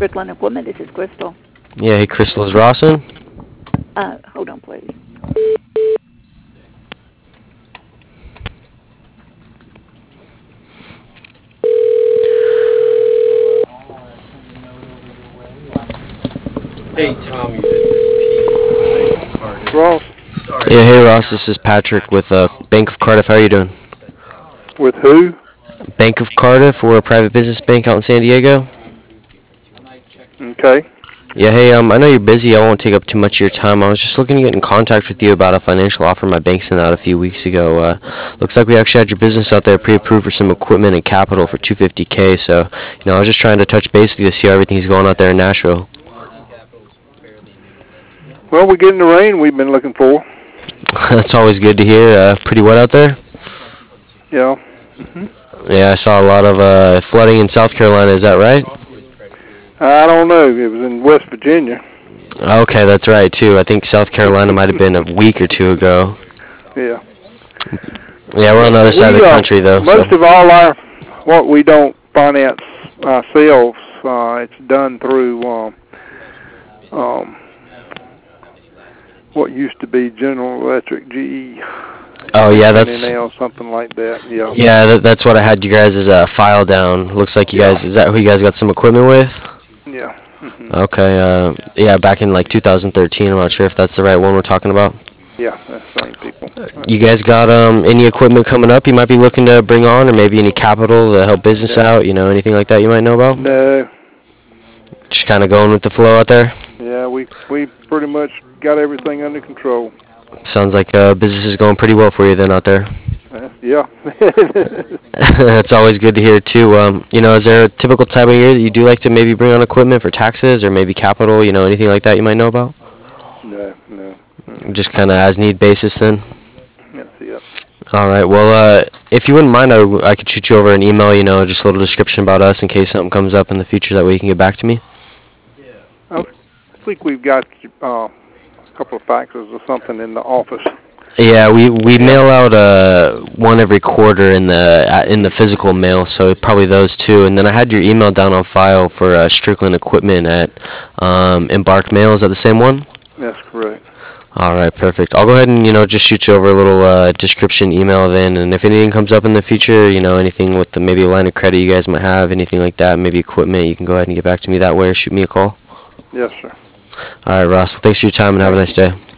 Strickland Equipment. This is Crystal. Yeah, hey, Crystal, is Ross in? Hold on, please. Hey Tommy, this is Pete. Ross, Yeah, hey, Ross, this is Patrick with Bank of Cardiff. How are you doing? with who? Bank of Cardiff, we're a private business bank out in San Diego. Okay. Yeah, hey, I know you're busy. I won't take up too much of your time. I was just looking to get in contact with you about a financial offer my bank sent out a few weeks ago. Looks like we actually had your business out there pre-approved for some equipment and capital for $250K. So, I was just trying to touch base with you to see how everything's going out there in Nashville. Well, we're getting the rain we've been looking for. That's always good to hear. Pretty wet out there? Yeah. Yeah, I saw a lot of flooding in South Carolina. Is that right? I don't know. It was in West Virginia. Okay, that's right, too. I think South Carolina might have been a week or two ago. Yeah. Yeah, we're on the other side of the country, though. Most of all what we don't finance ourselves, it's done through what used to be General Electric, GE. Oh, yeah, that's... something like that, yeah. Yeah, that's what I had you guys' file down. Looks like you guys... Is that who you guys got some equipment with? Yeah. Okay, yeah, back in, 2013. I'm not sure if that's the right one we're talking about. Yeah, that's the same people. You guys got any equipment coming up you might be looking to bring on, or maybe any capital to help business out, anything like that you might know about? No. Just kind of going with the flow out there? Yeah, we pretty much got everything under control. Sounds like business is going pretty well for you then out there. Yeah. That's always good to hear too. Is there a typical time of year that you do like to maybe bring on equipment for taxes or maybe capital, anything like that you might know about? No. Just kind of as need basis then? Yep. All right. Well, if you wouldn't mind, I could shoot you over an email, just a little description about us in case something comes up in the future. That way you can get back to me. I think we've got a couple of faxes or something in the office. Yeah, we mail out one every quarter in the physical mail, so probably those two. And then I had your email down on file for Strickland Equipment at Embark Mail. Is that the same one? That's correct. All right, perfect. I'll go ahead and just shoot you over a little description email then. And if anything comes up in the future, anything with maybe a line of credit you guys might have, anything like that, maybe equipment, you can go ahead and get back to me that way or shoot me a call. Yes, sir. All right, Ross. Well, thanks for your time and have a nice day.